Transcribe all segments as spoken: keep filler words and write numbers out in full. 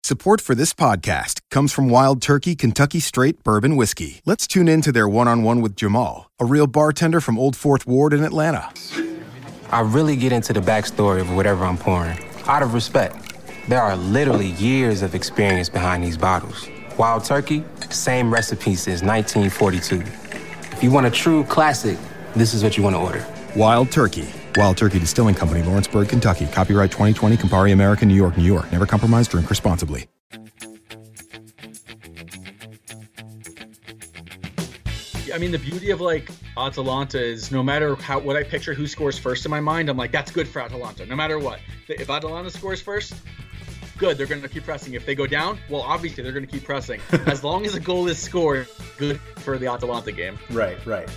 Support for this podcast comes from Wild Turkey Kentucky Straight Bourbon Whiskey. Let's tune in to their one-on-one with Jamal, a real bartender from Old Fourth Ward in Atlanta. I really get into the backstory of whatever I'm pouring, out of respect. There are literally years of experience behind these bottles. Wild Turkey, same recipe since nineteen forty-two. If you want a true classic, this is what you want to order. Wild Turkey. Wild Turkey Distilling Company, Lawrenceburg, Kentucky. Copyright twenty twenty, Campari American, New York, New York. Never compromise, drink responsibly. I mean, the beauty of, like, Atalanta is no matter how what I picture who scores first in my mind, I'm like, that's good for Atalanta, no matter what. If Atalanta scores first, good, they're going to keep pressing. If they go down, well, obviously they're going to keep pressing. As long as a goal is scored, good for the Atalanta game. Right, right.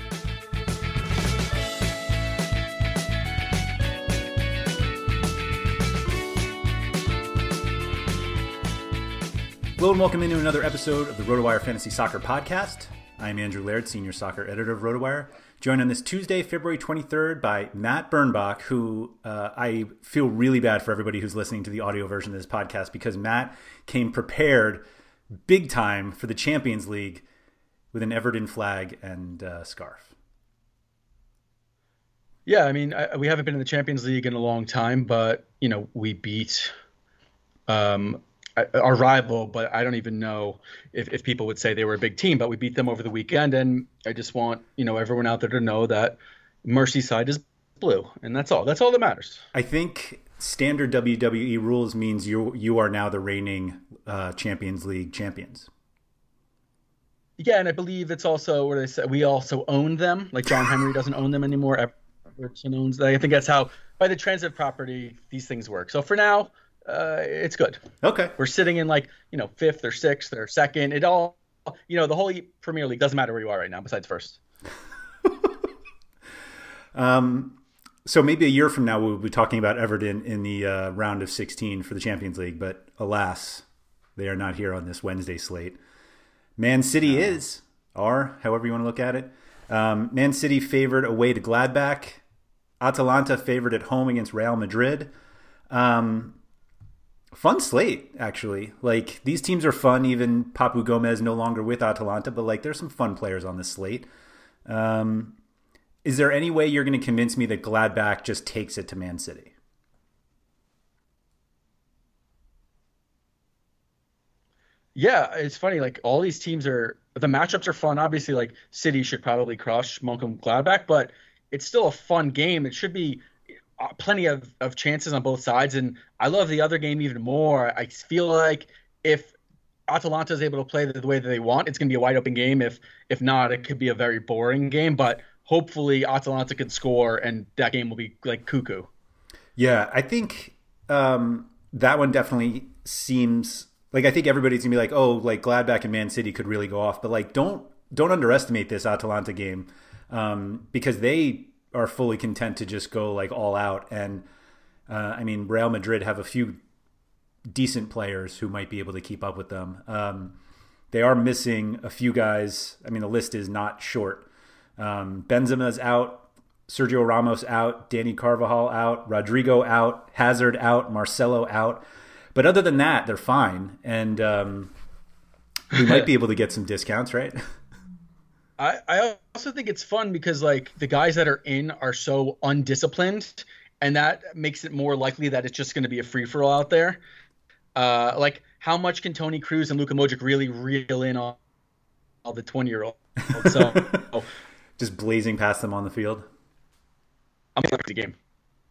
Hello and welcome into another episode of the RotoWire Fantasy Soccer Podcast. I'm Andrew Laird, Senior Soccer Editor of RotoWire, joined on this Tuesday, February twenty-third by Matt Birnbach, who uh, I feel really bad for everybody who's listening to the audio version of this podcast because Matt came prepared big time for the Champions League with an Everton flag and uh, scarf. Yeah, I mean, I, we haven't been in the Champions League in a long time, but, you know, we beat... Um, our rival, but I don't even know if, if people would say they were a big team, but we beat them over the weekend. And I just want, you know, everyone out there to know that Merseyside is blue, and that's all. That's all that matters. I think standard W W E rules means you you are now the reigning uh, Champions League champions. Yeah, and I believe it's also where they say we also own them. Like John Henry doesn't own them anymore. Everton owns them. I think that's how, by the transit property, these things work. So for now, Uh, it's good. Okay. We're sitting in like, you know, fifth or sixth or second. It all, you know, the whole Premier League doesn't matter where you are right now besides first. um, so maybe a year from now we'll be talking about Everton in the uh, round of sixteen for the Champions League, but alas, they are not here on this Wednesday slate. Man City uh, is, or however you want to look at it. Um, Man City favored away to Gladbach. Atalanta favored at home against Real Madrid. Um, Fun slate, actually. Like, these teams are fun, even Papu Gomez no longer with Atalanta, but, like, there's some fun players on this slate. Um, is there any way you're going to convince me that Gladbach just takes it to Man City? Yeah, it's funny. Like, all these teams are – the matchups are fun. Obviously, like, City should probably crush Mönchengladbach, but it's still a fun game. It should be – plenty of, of chances on both sides, and I love the other game even more. I feel like if Atalanta is able to play the, the way that they want, it's going to be a wide open game. If if not, it could be a very boring game, but hopefully Atalanta can score and that game will be like cuckoo. Yeah, I think um, that one definitely seems like, I think everybody's going to be like, oh, like Gladbach and Man City could really go off, but like don't don't underestimate this Atalanta game um, because they are fully content to just go like all out. And uh, I mean, Real Madrid have a few decent players who might be able to keep up with them. Um, they are missing a few guys. I mean, the list is not short. Um, Benzema's out, Sergio Ramos out, Dani Carvajal out, Rodrigo out, Hazard out, Marcelo out. But other than that, they're fine. And um, we might be able to get some discounts, right? I, I also think it's fun because, like, the guys that are in are so undisciplined, and that makes it more likely that it's just going to be a free-for-all out there. Uh, like, how much can Toni Kroos and Luka Modric really reel in on all the twenty-year-olds? So, just blazing past them on the field. I'm going to the game.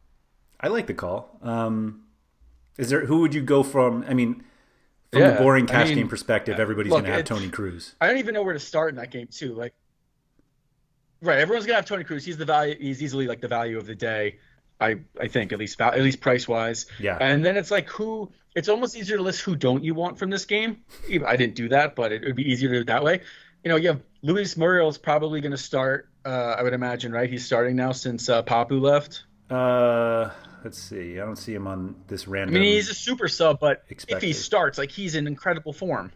I like the call. Um, is there who would you go from? I mean, from yeah, the boring cash I mean, game perspective, everybody's look, going to have it, Toni Kroos. I don't even know where to start in that game, too. Like, right, everyone's going to have Toni Kroos. He's the value. He's easily like the value of the day, I I think, at least at least price wise. Yeah. And then it's like who. It's almost easier to list who don't you want from this game. I didn't do that, but it would be easier to do it that way. You know, you have Luis Muriel's probably going to start. Uh, I would imagine, right? He's starting now since uh, Papu left. Uh, let's see. I don't see him on this random. I mean, he's a super sub, but expected. If he starts, like, he's in incredible form.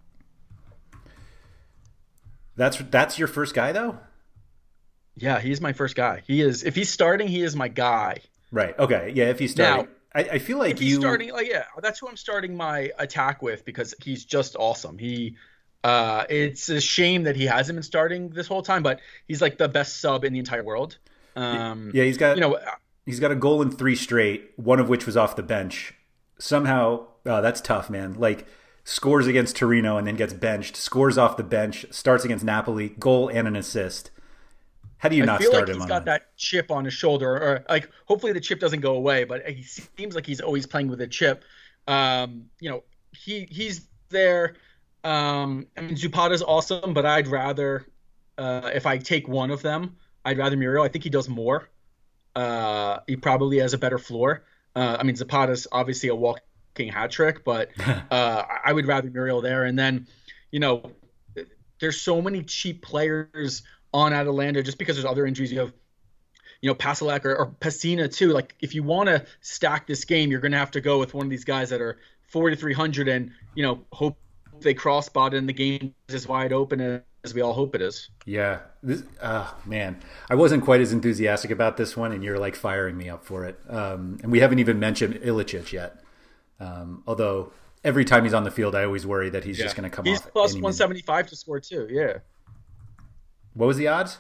That's that's your first guy, though? Yeah, he's my first guy. He is. If he's starting, he is my guy. Right. Okay. Yeah. If he's starting, I, I feel like if he's you starting, like yeah, that's who I'm starting my attack with because he's just awesome. He, uh, it's a shame that he hasn't been starting this whole time, but he's like the best sub in the entire world. Um, yeah, he's got you know he's got a goal in three straight, one of which was off the bench. Somehow, oh, that's tough, man. Like scores against Torino and then gets benched, scores off the bench, starts against Napoli, goal and an assist. How do you I not feel start like him he's on got that? that chip on his shoulder, or like hopefully the chip doesn't go away, but he seems like he's always playing with a chip. Um, you know, he he's there. Um, I mean, Zapata's awesome, but I'd rather uh, if I take one of them, I'd rather Muriel. I think he does more. Uh, he probably has a better floor. Uh, I mean, Zapata's obviously a walking hat trick, but uh, I would rather Muriel there. And then, you know, there's so many cheap players on Atalanta just because there's other injuries. You have, you know, Pasalek or, or Pessina too. Like if you want to stack this game, you're going to have to go with one of these guys that are forty-three hundred and, you know, hope they crossbot and the game is as wide open as we all hope it is. Yeah. This, oh, man. I wasn't quite as enthusiastic about this one, and you're like firing me up for it. Um, and we haven't even mentioned Ilicic yet. Um, although every time he's on the field, I always worry that he's yeah. just going to come he's off. He's plus one seventy-five to score too. Yeah. What was the odds?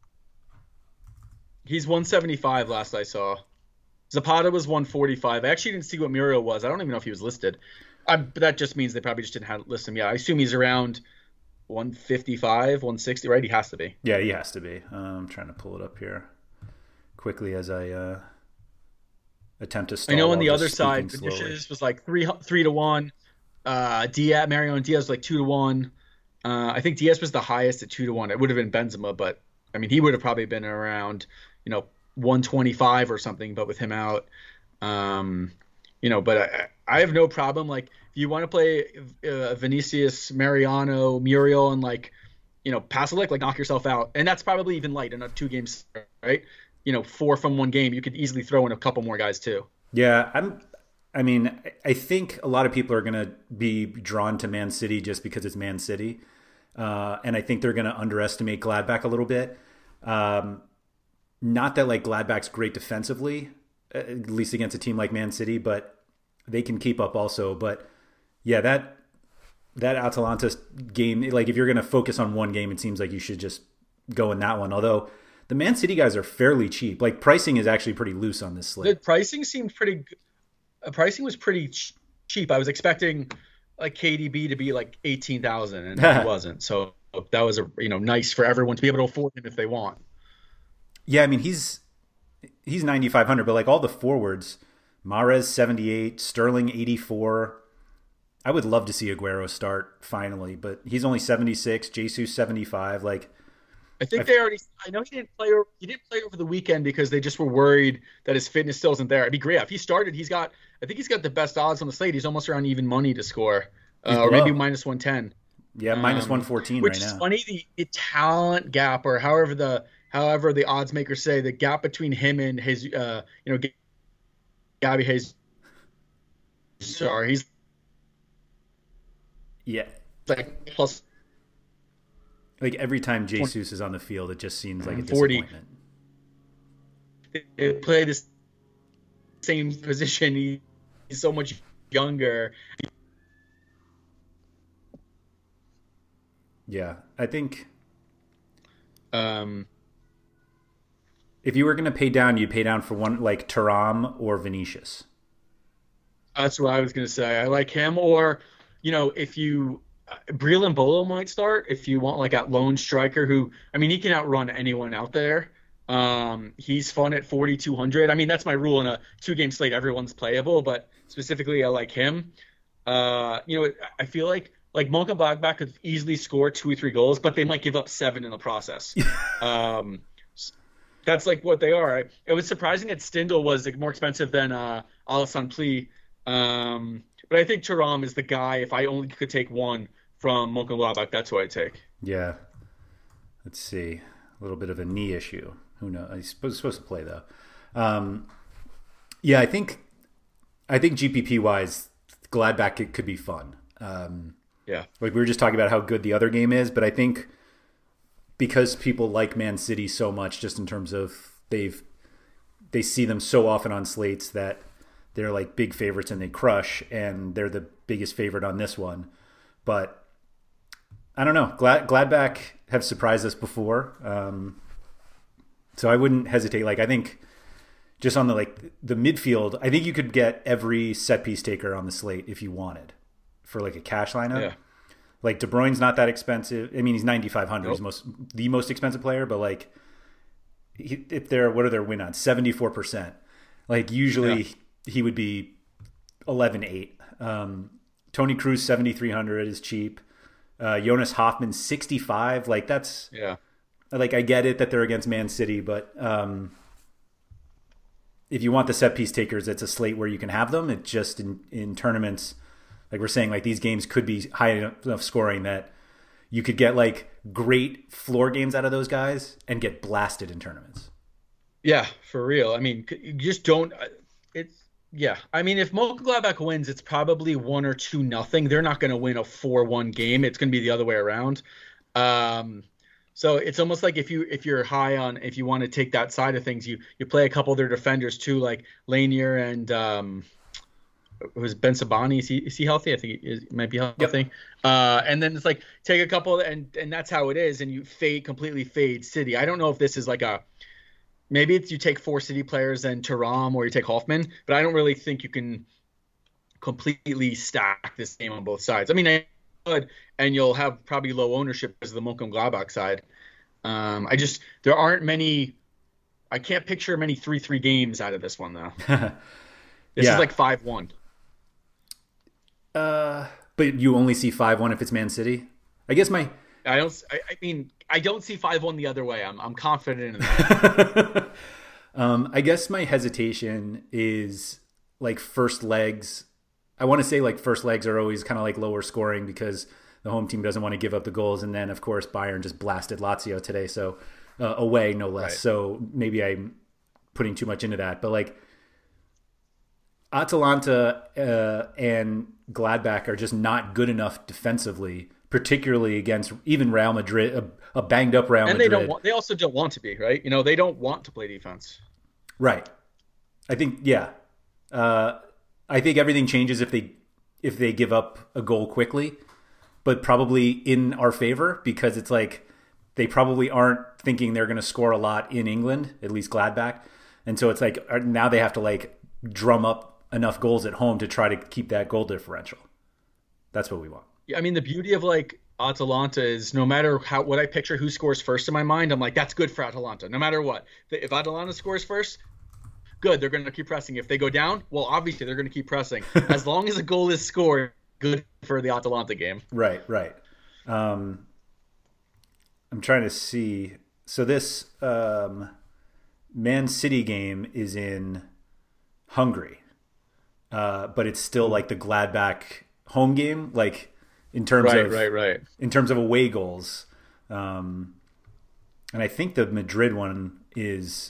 He's one seventy-five last I saw. Zapata was one forty-five. I actually didn't see what Muriel was. I don't even know if he was listed. I, but that just means they probably just didn't have list him. Yeah, I assume he's around one fifty-five, one sixty, right? He has to be. Yeah, he has to be. Uh, I'm trying to pull it up here quickly as I uh, attempt to stall. I know on the other side, Vinicius was like three three to one. Uh, Diaz, Mariano Diaz was like two to one. Uh, I think Diaz was the highest at two to one. It would have been Benzema, but I mean, he would have probably been around, you know, one twenty-five or something. But with him out, um, you know, but I, I have no problem. Like, if you want to play uh, Vinicius, Mariano, Muriel, and like, you know, Pasalic, like knock yourself out. And that's probably even light in a two games, right? You know, four from one game. You could easily throw in a couple more guys too. Yeah, I'm. I mean, I think a lot of people are going to be drawn to Man City just because it's Man City. Uh, and I think they're going to underestimate Gladbach a little bit. Um, not that like Gladbach's great defensively, at least against a team like Man City, but they can keep up also. But yeah, that that Atalanta game, like if you're going to focus on one game, it seems like you should just go in that one. Although the Man City guys are fairly cheap. Like pricing is actually pretty loose on this slate. The pricing seemed pretty good. Uh, pricing was pretty ch- cheap. I was expecting like K D B to be like eighteen thousand and it wasn't. So that was a, you know, nice for everyone to be able to afford him if they want. Yeah, I mean, he's he's ninety-five hundred, but like all the forwards, Mahrez seventy-eight, Sterling eighty-four. I would love to see Aguero start finally, but he's only seventy-six, Jesus seventy-five. Like, I think I, they already. I know he didn't play. He didn't play over the weekend because they just were worried that his fitness still isn't there. It'd be great if he started. He's got. I think he's got the best odds on the slate. He's almost around even money to score, uh, or maybe minus one ten. Yeah, um, minus one fourteen right now. Which is funny. The, the talent gap, or however the however the odds makers say, the gap between him and his, uh, you know, Gabby Hayes. Sorry, he's yeah, like plus. Like every time Jesus is on the field, it just seems like a forty. disappointment. They play the same position. He, he's so much younger. Yeah, I think um, if you were going to pay down, you'd pay down for one like Thuram or Vinicius. That's what I was going to say. I like him, or you know, if you. Breland Bolo might start if you want like a lone striker who, I mean, he can outrun anyone out there. Um, he's fun at forty-two hundred. I mean, that's my rule in a two-game slate. Everyone's playable, but specifically I like him. Uh, you know, I feel like like Mönchengladbach could easily score two or three goals, but they might give up seven in the process. um, that's like what they are. It was surprising that Stindl was like, more expensive than uh, Alassane Plie. Um, but I think Thuram is the guy. If I only could take one from Mönchengladbach, that's who I'd take. Yeah. Let's see. A little bit of a knee issue. Who knows? He's supposed, supposed to play though. Um, yeah, I think I think G P P wise, Gladbach it could be fun. Um, yeah. Like we were just talking about how good the other game is, but I think because people like Man City so much, just in terms of they've they see them so often on slates that they're like big favorites and they crush, and they're the biggest favorite on this one. But I don't know. Glad, Gladbach have surprised us before, um, so I wouldn't hesitate. Like I think just on the like the midfield, I think you could get every set piece taker on the slate if you wanted for like a cash lineup. Yeah. Like De Bruyne's not that expensive. I mean, he's ninety-five hundred. Nope. He's most the most expensive player, but like he, if they're what are their win odds? seventy-four percent. Like usually yeah. he would be eleven eight. Um, Tony Cruz seventy-three hundred is cheap. Uh, Jonas Hoffman sixty-five. Like that's yeah. Like I get it that they're against Man City, but um, if you want the set piece takers, it's a slate where you can have them. It just in, in tournaments, like we're saying, like these games could be high enough scoring that you could get like great floor games out of those guys and get blasted in tournaments. Yeah, for real. I mean, you just don't. It's yeah. I mean, if Mönchengladbach wins, it's probably one or two nothing. They're not going to win a four one game. It's going to be the other way around. Um, so it's almost like if you if you're high on if you want to take that side of things, you you play a couple of their defenders too, like Lanier and um, it was Ben Sabani. Is he is he healthy? I think he, is, he might be healthy. Yep. Uh, and then it's like take a couple and and that's how it is, and you fade completely fade City. I don't know if this is like a maybe it's you take four City players and Thuram or you take Hoffman, but I don't really think you can completely stack this game on both sides. I mean, I could, and you'll have probably low ownership as the Mönchengladbach side. Um, I just there aren't many. I can't picture many three three games out of this one though. This yeah. is like five one. Uh, but you only see five one if it's Man City. I guess my. I don't. I, I mean, I don't see five one the other way. I'm I'm confident in that. um, I guess my hesitation is like first legs. I want to say like first legs are always kind of like lower scoring because the home team doesn't want to give up the goals, and then of course Bayern just blasted Lazio today, so uh, away no less. Right. So maybe I'm putting too much into that, but like Atalanta uh, and Gladbach are just not good enough defensively, particularly against even Real Madrid, a, a banged up Real and Madrid. And they don't want, they also don't want to be, right? You know, they don't want to play defense. Right. I think, yeah. Uh, I think everything changes if they if they give up a goal quickly, but probably in our favor because it's like they probably aren't thinking they're going to score a lot in England, at least Gladbach. And so it's like now they have to like drum up enough goals at home to try to keep that goal differential. That's what we want. Yeah, I mean, the beauty of like Atalanta is no matter how what I picture who scores first in my mind, I'm like, that's good for Atalanta, no matter what. If Atalanta scores first, good, they're going to keep pressing. If they go down, well, obviously they're going to keep pressing. As long as a goal is scored, good for the Atalanta game. Right, right. Um, I'm trying to see. So this um, Man City game is in Hungary. Uh, but it's still like the Gladbach home game, like in terms right, of right, right. in terms of away goals. Um, and I think the Madrid one is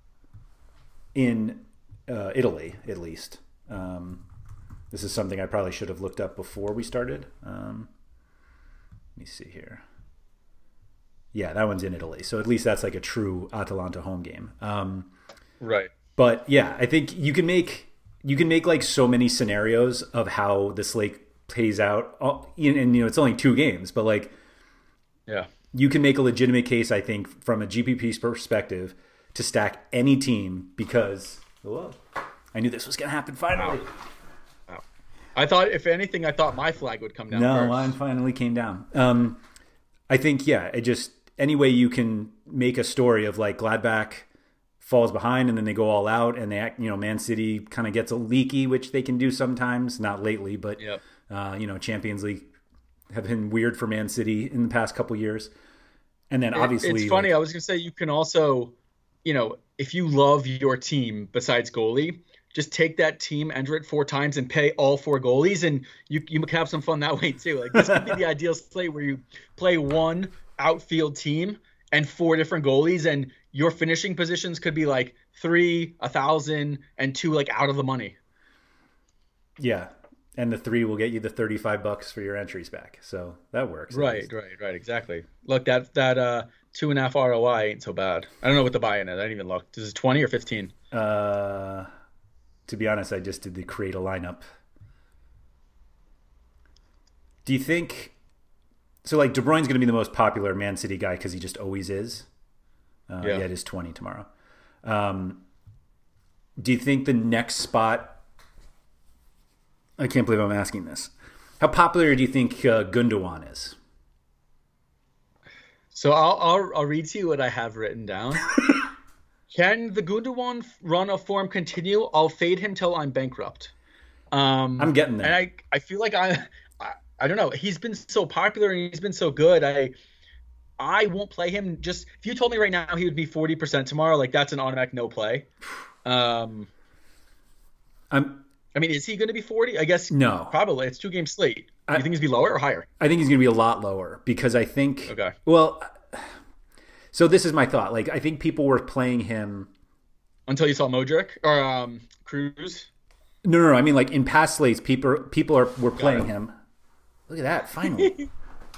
in uh, Italy, at least. Um, this is something I probably should have looked up before we started. Um, let me see here. Yeah, that one's in Italy. So at least that's like a true Atalanta home game. Um, right. But yeah, I think you can make... You can make like so many scenarios of how the slate plays out, and you know it's only two games, but like, yeah, you can make a legitimate case, I think, from a G P P perspective, to stack any team because whoa, I knew this was going to happen finally. Wow. Wow. I thought, if anything, I thought my flag would come down. No, first. mine finally came down. Um, I think yeah, it just any way you can make a story of like Gladbach falls behind and then they go all out and they act, you know, Man City kind of gets a leaky, which they can do sometimes, not lately, but, yep. uh, you know, Champions League have been weird for Man City in the past couple years. And then obviously it's funny. Like, I was going to say, you can also, you know, if you love your team besides goalie, just take that team, enter it four times and pay all four goalies. And you, you can have some fun that way too. Like this could be the ideal slate where you play one outfield team and four different goalies, and your finishing positions could be like three, a thousand, and two like out of the money. Yeah, and the three will get you the thirty-five bucks for your entries back, so that works. Right, right, right, exactly. Look, that that uh two and a half R O I ain't so bad. I don't know what the buy-in is. I didn't even look. This is twenty or fifteen. Uh, to be honest, I just did the create a lineup. Do you think so? Like De Bruyne's going to be the most popular Man City guy because he just always is. Uh, yeah. yeah, it is twenty tomorrow. Um, do you think the next spot? I can't believe I'm asking this. How popular do you think uh, Gundogan is? So I'll, I'll I'll read to you what I have written down. Can the Gundogan run of form continue? I'll fade him till I'm bankrupt. Um, I'm getting there. And I, I feel like I, I I don't know. He's been so popular and he's been so good. I I won't play him. Just if you told me right now he would be forty percent tomorrow, like that's an automatic no play. Um, I'm. I mean, is he going to be forty? I guess no. Probably. It's two game slate. Do you I, think he's going to be lower or higher? I think he's going to be a lot lower because I think. Okay. Well, so this is my thought. Like I think people were playing him until you saw Modric or um, Cruz. No, no, no. I mean, like in past slates, people people are were playing him. Look at that! Finally.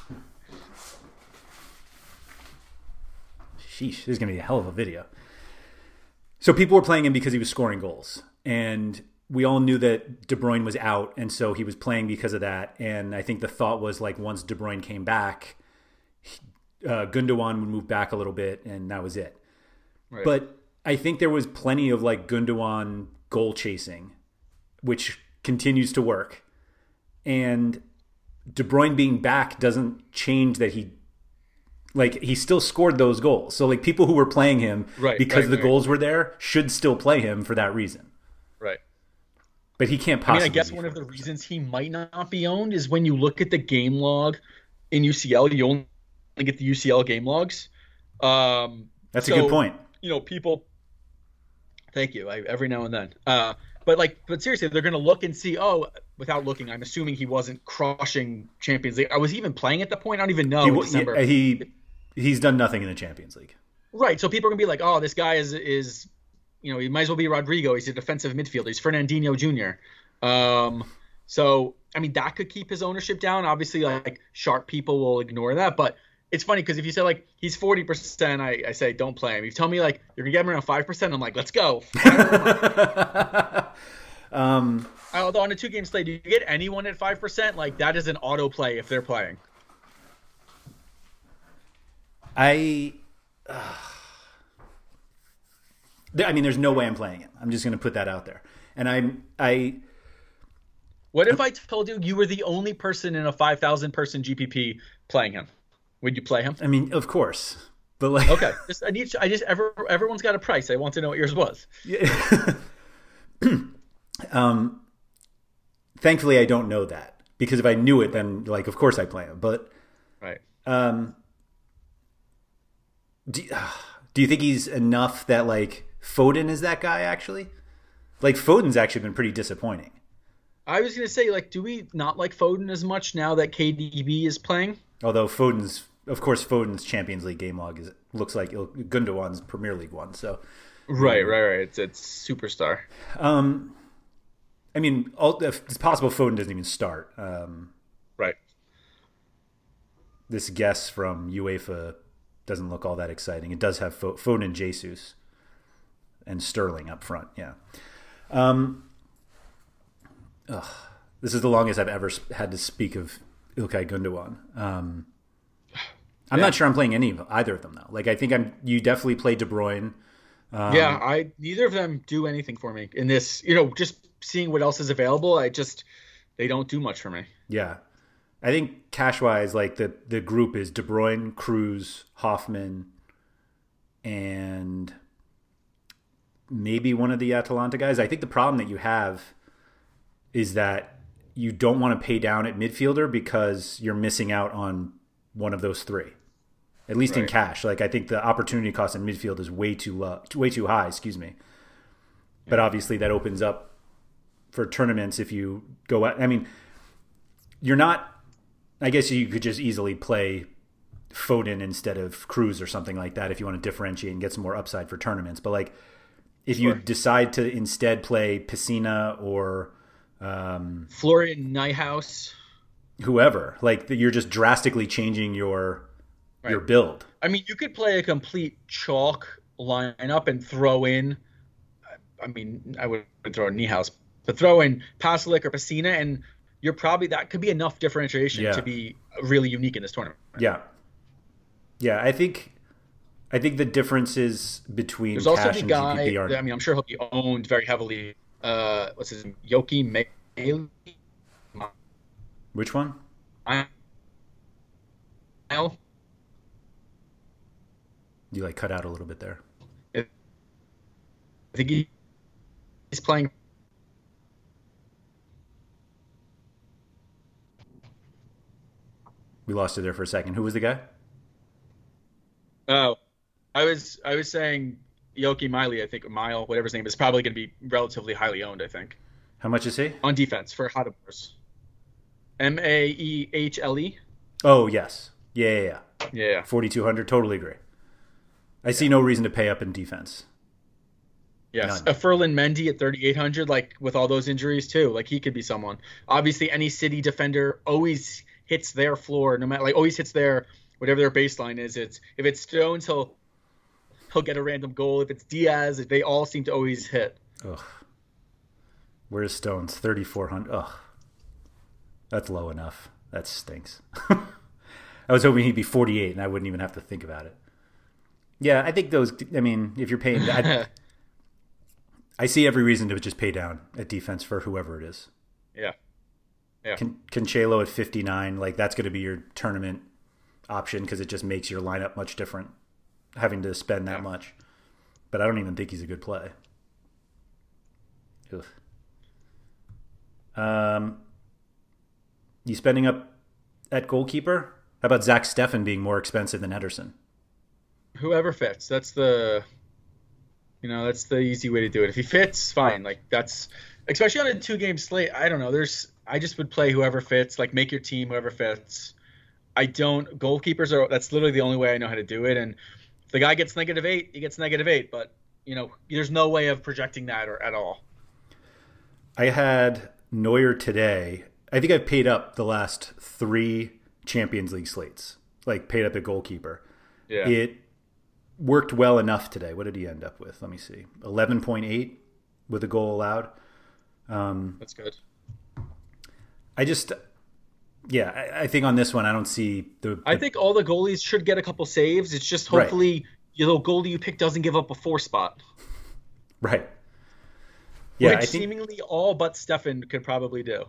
Sheesh, this is going to be a hell of a video. So people were playing him because he was scoring goals. And we all knew that De Bruyne was out, and so he was playing because of that. And I think the thought was like once De Bruyne came back, uh, Gundogan would move back a little bit, and that was it. Right. But I think there was plenty of like Gundogan goal chasing, which continues to work. And De Bruyne being back doesn't change that he Like, he still scored those goals. So, like, people who were playing him right, because right, the right. goals were there should still play him for that reason. Right. But he can't possibly. I mean, I guess one of the reasons he might not be owned is when you look at the game log in U C L, you only get the U C L game logs. Um, That's so, a good point. You know, people. Thank you. I, every now and then. Uh, but, like, but seriously, they're going to look and see, oh, without looking, I'm assuming he wasn't crushing Champions League. I was even playing at the point. I don't even know. He, in December. he, he He's done nothing in the Champions League. Right. So people are going to be like, oh, this guy is, is, you know, he might as well be Rodrigo. He's a defensive midfielder. He's Fernandinho Junior Um, so, I mean, that could keep his ownership down. Obviously, like, sharp people will ignore that. But it's funny because if you say, like, he's forty percent, I, I say don't play him. If you tell me, like, you're going to get him around five percent, I'm like, let's go. um, Although on a two-game slate, do you get anyone at five percent? Like, that is an auto play if they're playing. I, uh, I mean, there's no way I'm playing it. I'm just going to put that out there. And I'm, I. What if I told you you were the only person in a five thousand person G P P playing him? Would you play him? I mean, of course, but like. Okay, just, I need. I just. Ever, everyone's got a price. I want to know what yours was. Yeah. um. Thankfully, I don't know that because if I knew it, then like, of course, I play him. But. Right. Um. Do, do you think he's enough that, like, Foden is that guy, actually? Like, Foden's actually been pretty disappointing. I was going to say, like, do we not like Foden as much now that K D B is playing? Although Foden's, of course, Foden's Champions League game log is looks like Gundogan's Premier League one, so. Right, right, right. It's, it's superstar. Um, I mean, all, it's possible Foden doesn't even start. Um, right. This guess from UEFA doesn't look all that exciting. It does have Foden and Jesus and Sterling up front. Yeah. Um, ugh, this is the longest I've ever had to speak of Ilkay Gundogan. Um, I'm yeah. not sure I'm playing any of either of them though. Like I think I'm. You definitely play De Bruyne. Um, yeah, I neither of them do anything for me in this. You know, just seeing what else is available, I just they don't do much for me. Yeah. I think cash-wise, like the, the group is De Bruyne, Cruz, Hoffman, and maybe one of the Atalanta guys. I think the problem that you have is that you don't want to pay down at midfielder because you're missing out on one of those three, at least right. in cash. Like I think the opportunity cost in midfield is way too low, way too high. Excuse me. Yeah. But obviously that opens up for tournaments if you go out. I mean, you're not. I guess you could just easily play Foden instead of Cruz or something like that if you want to differentiate and get some more upside for tournaments. But like, if sure. you decide to instead play Pessina or um, Florian Neuhaus, whoever, like you're just drastically changing your right. your build. I mean, you could play a complete chalk lineup and throw in I mean, I would throw in Niehaus, but throw in Pasalic or Pacina, and you're probably that could be enough differentiation yeah. to be really unique in this tournament. Yeah, yeah. I think I think the differences between There's Cash also the and guy. G P P are. I mean, I'm sure he'll be owned very heavily. Uh, what's his name? Yoki Mail. Which one? Mile. You like cut out a little bit there. I think he, he's playing. We lost it there for a second. Who was the guy? Oh, I was I was saying Yoki Miley. I think Mile, whatever his name is, probably going to be relatively highly owned. I think. How much is he on defense for Hadamers? M A E H L E. Oh yes, yeah, yeah, yeah. Yeah. forty-two hundred. Totally agree. I see no reason to pay up in defense. Yes, None. a Ferland Mendy at thirty-eight hundred, like with all those injuries too, like he could be someone. Obviously, any City defender always hits their floor, no matter like always hits their whatever their baseline is. It's if it's Stones, he'll he'll get a random goal. If it's Diaz, they all seem to always hit. Ugh. Where's Stones? thirty-four hundred. Ugh. That's low enough. That stinks. I was hoping he'd be forty-eight, and I wouldn't even have to think about it. Yeah, I think those. I mean, if you're paying, I, I see every reason to just pay down at defense for whoever it is. Yeah, yeah. Can Cancelo at fifty-nine, like that's going to be your tournament option because it just makes your lineup much different, having to spend that yeah. much. But I don't even think he's a good play. Ugh. Um, you spending up at goalkeeper? How about Zach Steffen being more expensive than Ederson? Whoever fits. That's the, you know, that's the easy way to do it. If he fits, fine. Like that's, especially on a two-game slate. I don't know. There's, I just would play whoever fits. Like make your team whoever fits. I don't. Goalkeepers are. That's literally the only way I know how to do it. And if the guy gets negative eight, he gets negative eight. But you know, there's no way of projecting that or at all. I had Neuer today. I think I've paid up the last three Champions League slates. Like paid up at goalkeeper. Yeah. It worked well enough today. What did he end up with? Let me see. eleven point eight with a goal allowed. Um, That's good. I just, yeah, I, I think on this one, I don't see the, the. I think all the goalies should get a couple saves. It's just hopefully right. your little goalie you pick doesn't give up a four spot. Right. Yeah, Which I think, seemingly all but Steffen could probably do.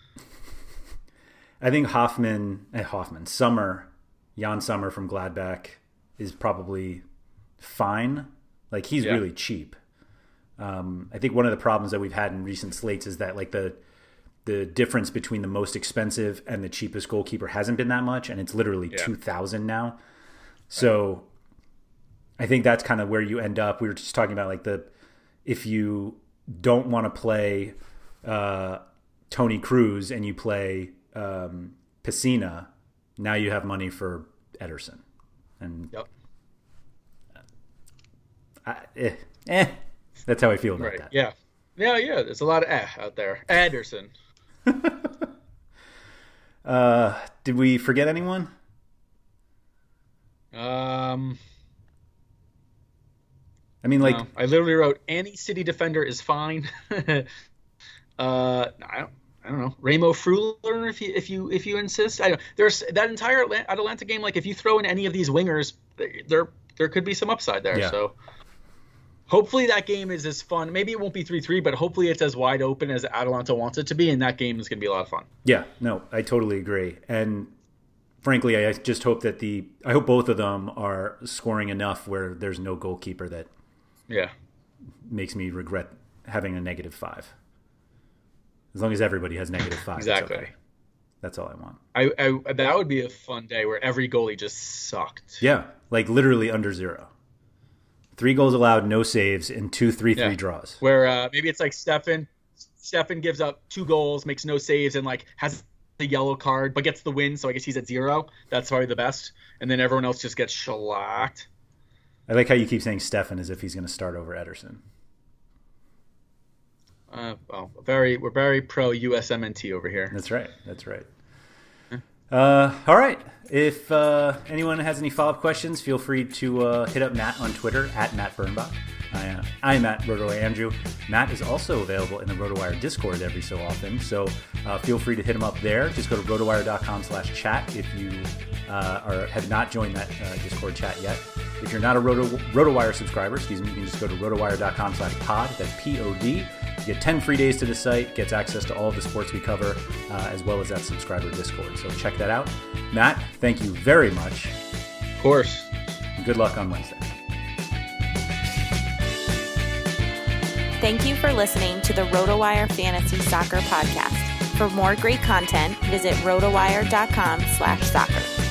I think Hoffman, eh, Hoffman, Sommer, Jan Sommer from Gladbach is probably fine. Like he's yeah. really cheap. Um, I think one of the problems that we've had in recent slates is that like the the difference between the most expensive and the cheapest goalkeeper hasn't been that much, and it's literally yeah. two thousand now. So I think that's kind of where you end up. We were just talking about like the if you don't want to play uh, Tony Cruz and you play um, Pacina, now you have money for Ederson. And yep. I, eh, eh, that's how I feel about right. that. Yeah, yeah, yeah. There's a lot of eh out there. Ederson. uh, did we forget anyone? Um, I mean, like no, I literally wrote any City defender is fine. uh, I don't. I don't know, Remo Freuler, if you if you if you insist. I don't. There's that entire Atalanta game. Like if you throw in any of these wingers, there there could be some upside there. Yeah. So hopefully that game is as fun. Maybe it won't be three three, but hopefully it's as wide open as Atalanta wants it to be, and that game is going to be a lot of fun. Yeah, no, I totally agree. And frankly, I just hope that the I hope both of them are scoring enough where there's no goalkeeper that yeah makes me regret having a negative five. As long as everybody has negative five. Exactly. Okay. That's all I want. I, I that would be a fun day where every goalie just sucked. Yeah, like literally under zero. Three goals allowed, no saves, and two three three yeah. draws. Where uh, maybe it's like Steffen. Steffen gives up two goals, makes no saves, and like has the yellow card, but gets the win. So I guess he's at zero. That's probably the best. And then everyone else just gets shellacked. I like how you keep saying Steffen as if he's going to start over Ederson. Uh, well, very we're very pro U S M N T over here. That's right. That's right. Uh, all right. If uh, anyone has any follow-up questions, feel free to uh, hit up Matt on Twitter at Matt Birnbach. I, uh, I'm at RotoWire Andrew. Matt is also available in the RotoWire Discord every so often, so uh, feel free to hit him up there. Just go to rotowire.com slash chat if you uh, are, have not joined that uh, Discord chat yet. If you're not a Roto, RotoWire subscriber, excuse me, you can just go to rotowire.com slash pod. That's P O D. You get ten free days to the site, gets access to all of the sports we cover, uh, as well as that subscriber Discord. So check that out. Matt, thank you very much. Of course. And good luck on Wednesday. Thank you for listening to the RotoWire Fantasy Soccer Podcast. For more great content, visit rotowire.com slash soccer.